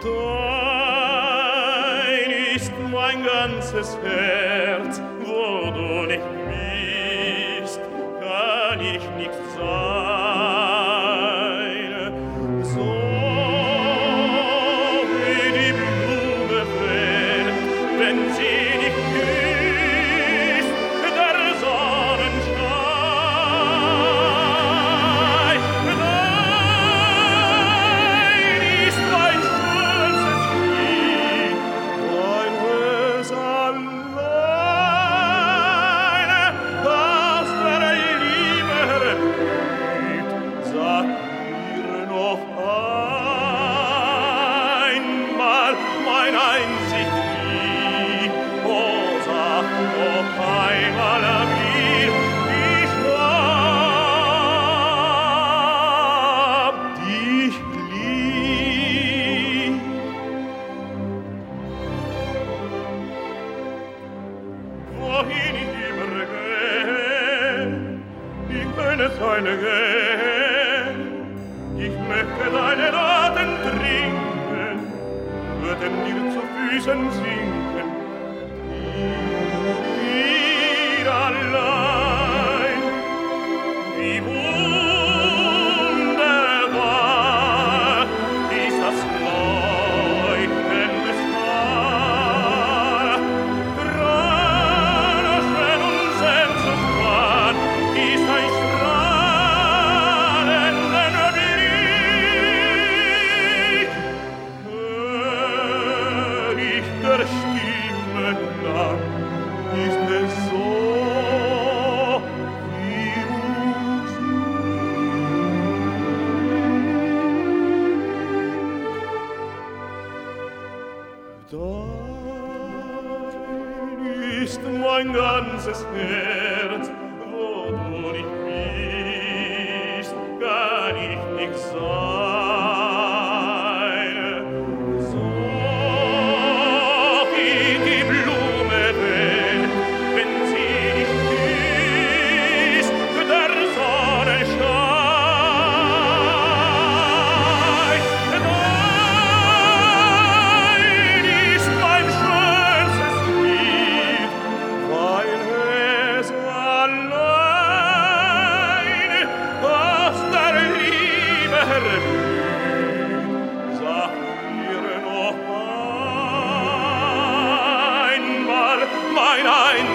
Dein ist mein ganzes Herz, wo du nicht bist, kann ich nicht sein. So wie die Blume fällt, wenn sie nicht küsst, der Sonnenschein. Dein ist mein schönstes Lied, weil es alleine aus der Liebe erblüht. Sag mir noch einmal mein einzig Lied, oh, sag noch einmal mir, ich hab dich lieb. Wohin ich immer gehe, ich könne keine gehen. Ich möchte deine Atem trinken, würden dir zu Füßen sinken. Dir allein, wie wunderbar ist das Leuchten des Stars. Grauschön und Sehnsucht wahr ist ein strahlender Blick. Hör ich der Stimme nach, ist es so wie Musik. Dein ist mein ganzes Herz, wo du nicht bist, kann ich nicht sein. So wie die Blume fällt, wenn sie nicht küsst, der Sonnenschein. Dein ist mein schönstes Lied, weil es alleine aus der Liebe erblüht. Sag mir noch einmal mein